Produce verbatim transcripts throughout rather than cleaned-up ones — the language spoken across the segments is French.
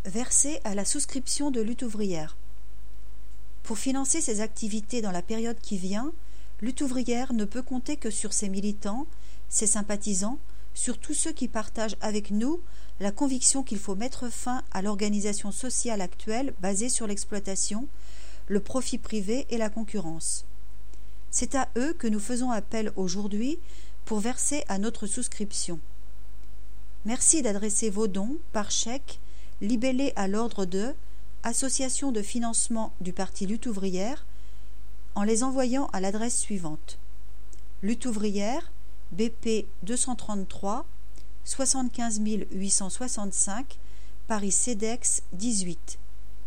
Verser à la souscription de Lutte ouvrière. Pour financer ses activités dans la période qui vient, Lutte ouvrière ne peut compter que sur ses militants, ses sympathisants, sur tous ceux qui partagent avec nous la conviction qu'il faut mettre fin à l'organisation sociale actuelle basée sur l'exploitation, le profit privé et la concurrence. C'est à eux que nous faisons appel aujourd'hui pour verser à notre souscription. Merci d'adresser vos dons par chèque libellé à l'ordre de Association de financement du Parti Lutte ouvrière en les envoyant à l'adresse suivante: Lutte ouvrière, B P deux cent trente-trois, soixante-quinze mille huit cent soixante-cinq, Paris CEDEX dix-huit.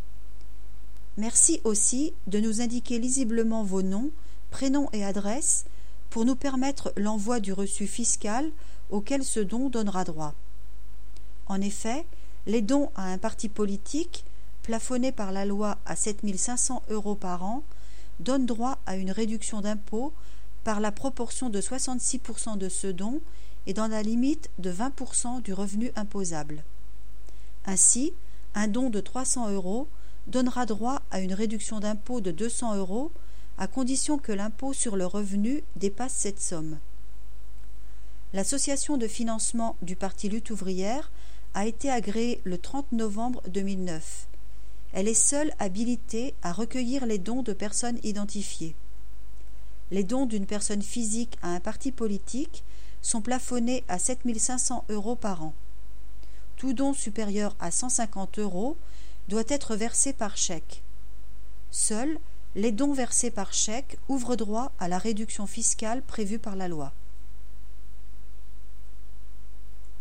Merci aussi de nous indiquer lisiblement vos noms, prénoms et adresses pour nous permettre l'envoi du reçu fiscal auquel ce don donnera droit. En effet, les dons à un parti politique, plafonnés par la loi à sept mille cinq cents euros par an, donnent droit à une réduction d'impôt par la proportion de soixante-six pour cent de ce don et dans la limite de vingt pour cent du revenu imposable. Ainsi, un don de trois cents euros donnera droit à une réduction d'impôt de deux cents euros à condition que l'impôt sur le revenu dépasse cette somme. L'association de financement du Parti Lutte ouvrière a été agréée le trente novembre deux mille neuf. Elle est seule habilitée à recueillir les dons de personnes identifiées. Les dons d'une personne physique à un parti politique sont plafonnés à sept mille cinq cents euros par an. Tout don supérieur à cent cinquante euros doit être versé par chèque. Seuls les dons versés par chèque ouvrent droit à la réduction fiscale prévue par la loi.